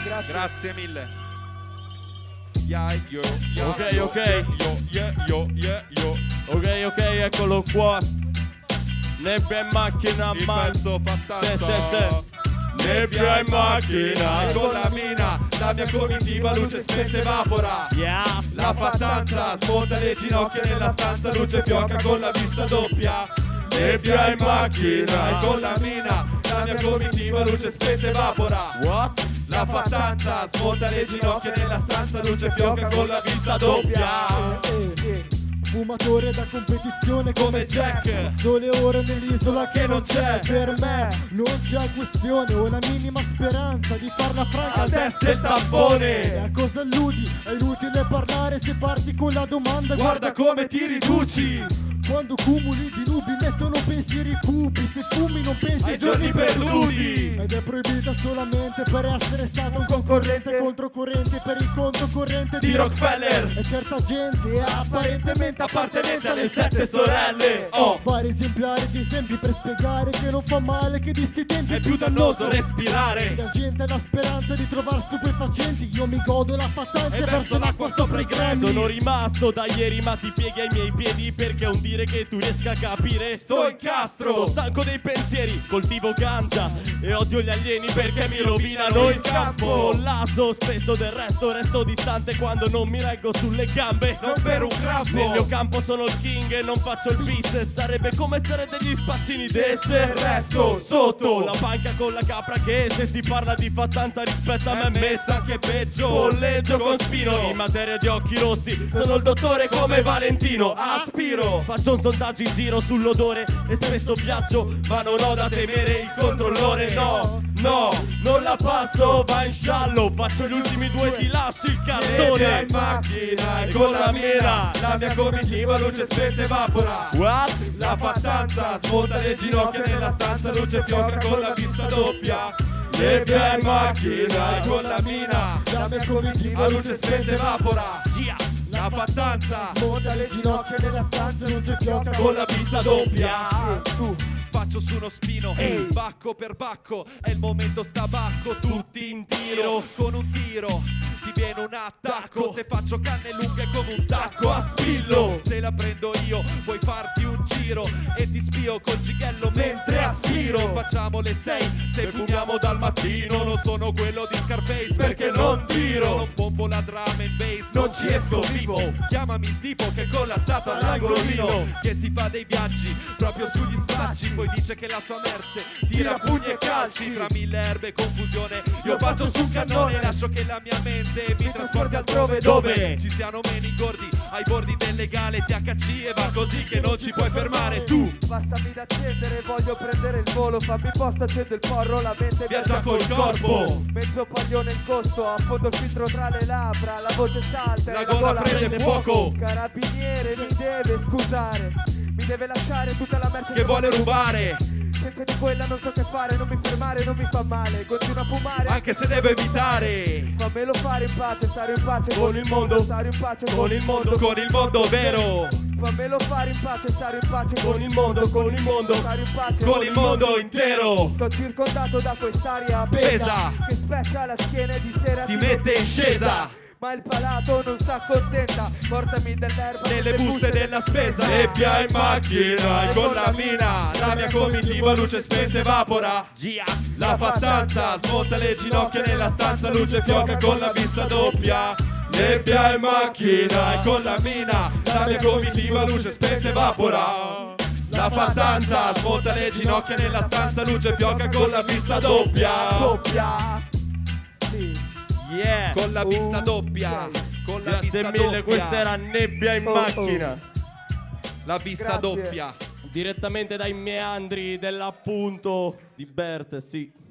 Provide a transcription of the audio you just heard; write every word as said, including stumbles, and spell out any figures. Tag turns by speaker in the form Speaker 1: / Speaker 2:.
Speaker 1: Grazie.
Speaker 2: Grazie mille. Yeah, yo, yeah,
Speaker 3: Ok,
Speaker 2: yo,
Speaker 3: ok.
Speaker 2: Yo, yeah, yo, yeah, yo.
Speaker 3: Ok, ok, eccolo qua. Nebbia in macchina,
Speaker 2: Il
Speaker 3: ma
Speaker 2: pezzo fantastico.
Speaker 3: Sì, sì, sì.
Speaker 2: Nebbia in macchina e con la mina la mia comitiva luce spenta evapora.
Speaker 3: Yeah.
Speaker 2: La fattanza smonta le ginocchia nella stanza, luce fioca con la vista doppia. Nebbia in macchina e con la mina la mia comitiva luce spenta evapora.
Speaker 3: What?
Speaker 2: La fattanza smonta le ginocchia nella stanza, luce fioca con la vista doppia.
Speaker 1: Eh, sì. Fumatore da competizione
Speaker 2: Come Jack,
Speaker 1: sole ore nell'isola
Speaker 2: che non c'è.
Speaker 1: Per me non c'è questione, ho la minima speranza di farla franca
Speaker 2: Al test del tampone.
Speaker 1: E a cosa alludi? È inutile parlare se parti con la domanda.
Speaker 2: Guarda come ti riduci.
Speaker 1: Quando cumuli di nubi mettono pensieri cupi. Se fumi non pensi
Speaker 2: Ai giorni perduti.
Speaker 1: Ed è proibita solamente per essere stato un concorrente controcorrente per il conto corrente
Speaker 2: Di Rockefeller.
Speaker 1: E certa gente è apparentemente
Speaker 2: Appartenente alle sette sorelle. Oh,
Speaker 1: vari esemplari di esempi per spiegare che non fa male, che di sti tempi
Speaker 2: è più dannoso respirare.
Speaker 1: la gente ha la speranza di trovare stupefacenti. Io mi godo la fattanza
Speaker 2: E
Speaker 1: e verso l'acqua sopra i Grammy.
Speaker 3: Sono rimasto da ieri ma ti pieghi ai miei piedi, perché è un dire che tu riesca a capire.
Speaker 2: Sto incastro.
Speaker 3: Sono stanco dei pensieri, coltivo ganja e odio gli alieni perché mi rovinano il campo. Laso spesso del resto, resto distante quando non mi reggo sulle gambe.
Speaker 2: Non per un crampo.
Speaker 3: Nel mio campo sono il king e non faccio il bis. Sarebbe come essere degli spazzini
Speaker 2: Desse il resto sotto.
Speaker 3: la panca con la capra che se si parla di fattanza rispetto a me
Speaker 2: È
Speaker 3: è
Speaker 2: messa
Speaker 3: messa
Speaker 2: anche peggio.
Speaker 3: Polleggio con spino in materia di occhi rossi. Sono il dottore come Valentino.
Speaker 2: Aspiro.
Speaker 3: Faccio un sondaggio in giro sull'odore e spesso viaggio, ma non ho da temere il controllore. No, no, non la passo, va in sciallo. Faccio gli ultimi due, ti lascio il
Speaker 2: Nebbia
Speaker 3: cartone.
Speaker 2: in macchina e con la mina la mia comitiva luce spenta evapora.
Speaker 3: What?
Speaker 2: La fattanza smonta le ginocchia nella stanza, luce fioca con la vista doppia. Nebbia in macchina e con la mina la mia comitiva luce spenta evapora.
Speaker 3: Gia.
Speaker 2: La fattanza
Speaker 1: Smonta le ginocchia nella stanza, luce fioca
Speaker 2: con la vista doppia.
Speaker 1: Sì, tu.
Speaker 2: Faccio su uno spino,
Speaker 1: Ehi.
Speaker 2: bacco per bacco, è il momento stabacco, tutti in tiro, con un tiro ti viene un attacco, se faccio canne lunghe come un tacco a spillo, se la prendo io puoi farti un giro e ti spio col gighello mentre aspiro, facciamo le sei, se fumiamo dal mattino, non sono quello di Scarface perché non tiro, non pompo la drum and bass, non ci esco vivo, chiamami il tipo che è collassato all'angolino, che si fa dei viaggi proprio sugli sfacci, poi dice che la sua merce tira pugni e calci tra mille erbe e confusione. Io faccio su un cannone, lascio che la mia mente mi trasporti altrove dove ci siano meno ingordi ai bordi del legale T H C e va così che non ci puoi fermare tu.
Speaker 4: Passami da accendere, voglio prendere il volo, fammi posto, accendo il porro, la mente
Speaker 2: Viaggia col corpo,
Speaker 4: mezzo paglione in costo, affondo il filtro tra le labbra, la voce salta
Speaker 2: la
Speaker 4: e
Speaker 2: gola prende fuoco,
Speaker 4: Carabiniere mi deve scusare, mi deve lasciare tutta la merce
Speaker 2: che vuole rubare,
Speaker 4: senza di quella non so che fare, non mi fermare, non mi fa male, continua a fumare
Speaker 2: anche se deve evitare.
Speaker 4: fammelo fare in pace, stare in pace
Speaker 3: Con il mondo,
Speaker 4: stare in pace
Speaker 3: con il mondo,
Speaker 2: Con il mondo vero,
Speaker 4: fammelo fare in pace, stare in pace
Speaker 3: con il mondo, con il mondo.
Speaker 4: stare in pace
Speaker 2: con il mondo intero,
Speaker 4: sto circondato da quest'aria
Speaker 2: pesa,
Speaker 4: che spezza la schiena e di sera
Speaker 2: ti mette in scesa
Speaker 4: ma il palato non s'accontenta, portami dell'erba
Speaker 2: nelle buste della spesa. Nebbia in macchina e con la mina la mia comitiva luce spenta evapora.
Speaker 3: Gia.
Speaker 2: La fattanza smonta le ginocchia nella stanza, luce fioca con la vista doppia. Nebbia in macchina e con la mina la mia comitiva luce spenta evapora. La fattanza smonta le ginocchia nella stanza, luce fioca con la vista doppia.
Speaker 4: doppia. Sì.
Speaker 3: Yeah.
Speaker 2: Con la vista
Speaker 4: Ok.
Speaker 2: doppia. Con la
Speaker 3: Grazie
Speaker 2: vista
Speaker 3: mille,
Speaker 2: doppia.
Speaker 3: questa era Nebbia in
Speaker 4: Oh, oh.
Speaker 3: macchina.
Speaker 2: La vista
Speaker 4: Grazie.
Speaker 2: doppia.
Speaker 3: Direttamente dai meandri dell'appunto di Bert, sì.